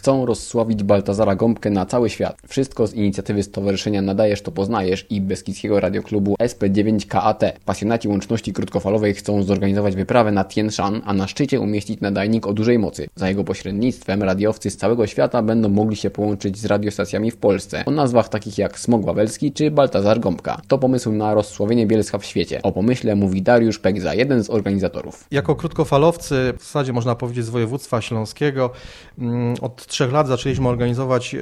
Chcą rozsławić Baltazara Gąbkę na cały świat. Wszystko z inicjatywy Stowarzyszenia Nadajesz to Poznajesz i Beskidzkiego Radioklubu SP9KAT. Pasjonaci łączności krótkofalowej chcą zorganizować wyprawę na Tien Shan, a na szczycie umieścić nadajnik o dużej mocy. Za jego pośrednictwem radiowcy z całego świata będą mogli się połączyć z radiostacjami w Polsce o nazwach takich jak Smok Wawelski czy Baltazar Gąbka. To pomysł na rozsławienie Bielska w świecie. O pomyśle mówi Dariusz Pegza, jeden z organizatorów. Jako krótkofalowcy, w zasadzie można powiedzieć z województwa śląskiego, od 3 lat zaczęliśmy organizować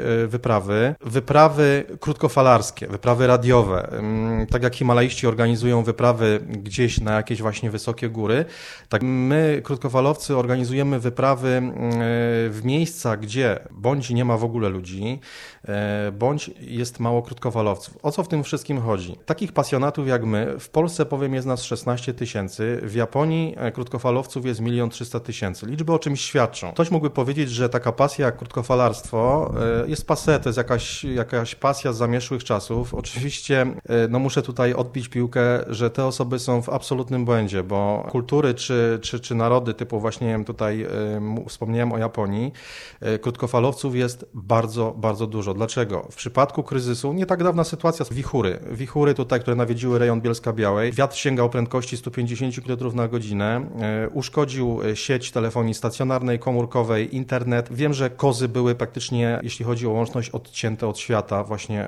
wyprawy krótkofalarskie, wyprawy radiowe. Tak jak himalaiści organizują wyprawy gdzieś na jakieś właśnie wysokie góry, tak my, krótkofalowcy, organizujemy wyprawy w miejsca, gdzie bądź nie ma w ogóle ludzi, bądź jest mało krótkofalowców. O co w tym wszystkim chodzi? Takich pasjonatów jak my, w Polsce powiem jest nas 16 000, w Japonii krótkofalowców jest 1 300 000. Liczby o czymś świadczą. Ktoś mógłby powiedzieć, że taka pasja jak krótkofalarstwo jest passé, to jest jakaś pasja z zamierzchłych czasów. Oczywiście muszę tutaj odbić piłkę, że te osoby są w absolutnym błędzie, bo kultury czy narody typu właśnie tutaj wspomniałem o Japonii, krótkofalowców jest bardzo, bardzo dużo. Dlaczego? W przypadku kryzysu, nie tak dawna sytuacja, wichury tutaj, które nawiedziły rejon Bielska-Białej, wiatr sięgał prędkości 150 km na godzinę, uszkodził sieć telefonii stacjonarnej, komórkowej, internet. Wiem, że kozy były praktycznie, jeśli chodzi o łączność, odcięte od świata właśnie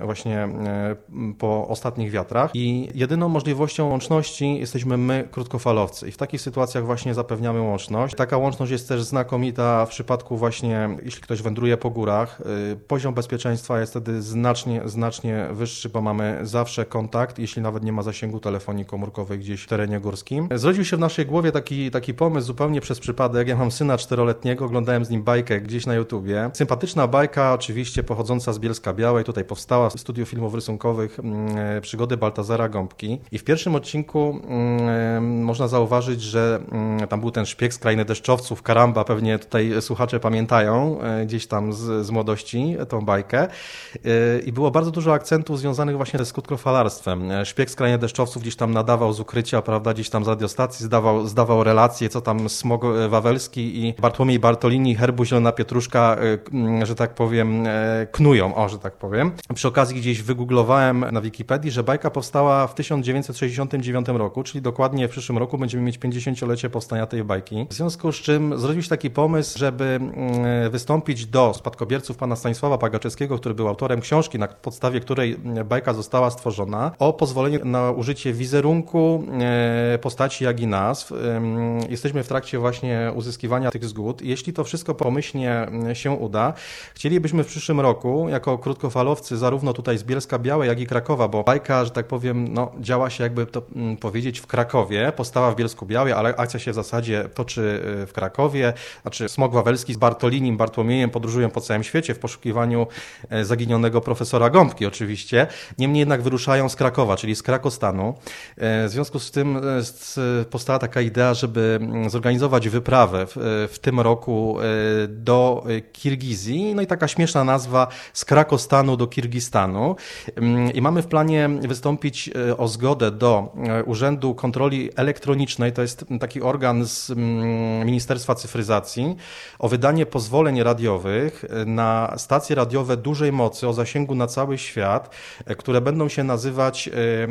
po ostatnich wiatrach i jedyną możliwością łączności jesteśmy my, krótkofalowcy, i w takich sytuacjach właśnie zapewniamy łączność. Taka łączność jest też znakomita w przypadku właśnie, jeśli ktoś wędruje po górach. Poziom bezpieczeństwa jest wtedy znacznie wyższy, bo mamy zawsze kontakt, jeśli nawet nie ma zasięgu telefonii komórkowej gdzieś w terenie górskim. Zrodził się w naszej głowie taki pomysł zupełnie przez przypadek. Ja mam syna 4-letniego, oglądałem z nim bajkę gdzieś na YouTubie. Sympatyczna bajka, oczywiście pochodząca z Bielska-Białej. Tutaj powstała w Studiu Filmów Rysunkowych Przygody Baltazara Gąbki. I w pierwszym odcinku można zauważyć, że tam był ten szpieg z krainy deszczowców, Karamba, pewnie tutaj słuchacze pamiętają gdzieś tam z młodości tą bajkę. I było bardzo dużo akcentów związanych właśnie z krótkofalarstwem. Szpieg z krainy deszczowców gdzieś tam nadawał z ukrycia, prawda, gdzieś tam z radiostacji zdawał relacje, co tam Smok Wawelski i Bartłomiej Bartolini, herbu Zielona Pietruszka, że tak powiem, knują, że tak powiem. Przy okazji gdzieś wygooglowałem na Wikipedii, że bajka powstała w 1969 roku, czyli dokładnie w przyszłym roku będziemy mieć 50-lecie powstania tej bajki. W związku z czym zrodził się taki pomysł, żeby wystąpić do spadkobierców pana Stanisława Pagaczewskiego, który był autorem książki, na podstawie której bajka została stworzona, o pozwolenie na użycie wizerunku, postaci, jak i nazw. Jesteśmy w trakcie właśnie uzyskiwania tych zgód. Jeśli to wszystko pomyślnie się uda, chcielibyśmy w przyszłym roku, jako krótkofalowcy, zarówno tutaj z Bielska-Białej, jak i Krakowa, bo bajka, że tak powiem, działa się, jakby to powiedzieć, w Krakowie, powstała w Bielsku-Białej, ale akcja się w zasadzie toczy w Krakowie, znaczy Smok Wawelski z Bartolinim, Bartłomiejem podróżują po całym świecie w poszukiwaniu zaginionego profesora Gąbki oczywiście. Niemniej jednak wyruszają z Krakowa, czyli z Krakostanu. W związku z tym powstała taka idea, żeby zorganizować wyprawę w tym roku do Kirgizji. No i taka śmieszna nazwa, z Krakostanu do Kirgistanu. I mamy w planie wystąpić o zgodę do Urzędu Kontroli Elektronicznej, to jest taki organ z Ministerstwa Cyfryzacji, o wydanie pozwoleń radiowych na stacje radiowe dużej mocy o zasięgu na cały świat, które będą się nazywać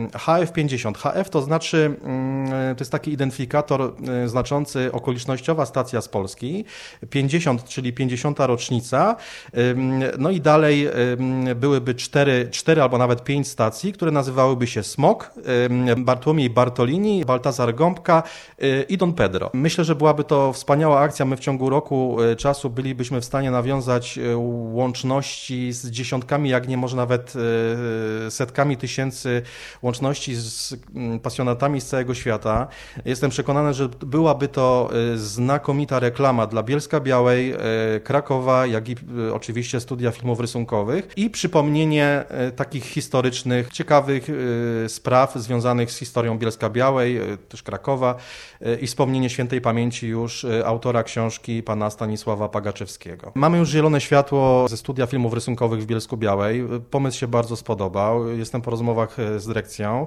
HF50. HF to znaczy, to jest taki identyfikator znaczący okolicznościowa stacja z Polski, 50, czyli 50. rocznica, no i dalej byłyby 4 albo nawet 5 stacji, które nazywałyby się Smok, Bartłomiej Bartolini, Baltazar Gąbka i Don Pedro. Myślę, że byłaby to wspaniała akcja. My w ciągu roku czasu bylibyśmy w stanie nawiązać łączności z dziesiątkami, jak nie może nawet setkami tysięcy łączności z pasjonatami z całego świata. Jestem przekonany, że byłaby to znakomita reklama dla Bielska-Białej, Krakowa, jak i oczywiście Studia Filmów Rysunkowych i przypomnienie takich historycznych, ciekawych spraw związanych z historią Bielska-Białej, też Krakowa i wspomnienie świętej pamięci już autora książki pana Stanisława Pagaczewskiego. Mamy już zielone światło ze Studia Filmów Rysunkowych w Bielsku-Białej. Pomysł się bardzo spodobał. Jestem po rozmowach z dyrekcją,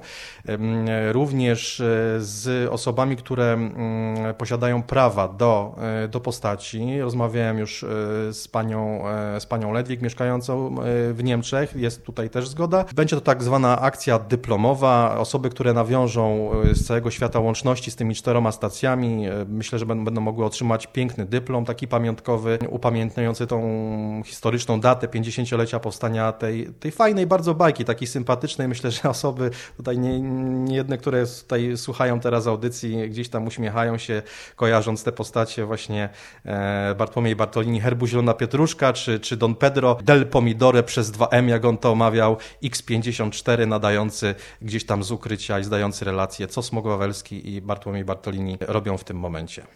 również z osobami, które posiadają prawa do postaci. Rozmawiałem już z panią Ledwig mieszkającą w Niemczech. Jest tutaj też zgoda. Będzie to tak zwana akcja dyplomowa. Osoby, które nawiążą z całego świata łączności z tymi 4 stacjami, myślę, że będą mogły otrzymać piękny dyplom, taki pamiątkowy, upamiętniający tą historyczną datę 50-lecia powstania tej fajnej bardzo bajki, takiej sympatycznej. Myślę, że osoby tutaj nie jedne, które tutaj słuchają teraz audycji, gdzieś tam uśmiechają się, kojarząc te postacie właśnie Bartłomiej Bartolini, Herbu Zielona Pietruszka, czy Don Pedro del Pomidore przez 2M, jak on to omawiał, X54 nadający gdzieś tam z ukrycia i zdający relacje, co Smok Wawelski i Bartłomiej Bartolini robią w tym momencie.